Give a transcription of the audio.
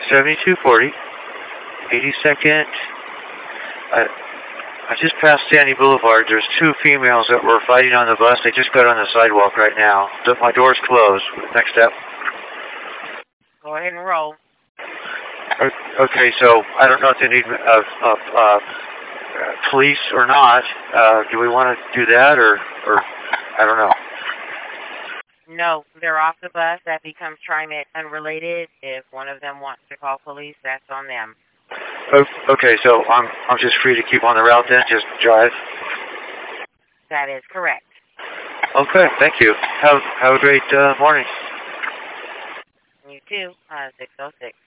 7240, 82nd. I just passed Sandy Boulevard. There's two females that were fighting on the bus. They just got on the sidewalk right now. My door's closed. Next step. Go ahead and roll. Okay, so I don't know if they need police or not. Do we want to do that, or I don't know. No, they're off the bus. That becomes TriMet unrelated. If one of them wants to call police, that's on them. Okay, so I'm just free to keep on the route then, just drive? That is correct. Okay, thank you. Have a great morning. You too, 606.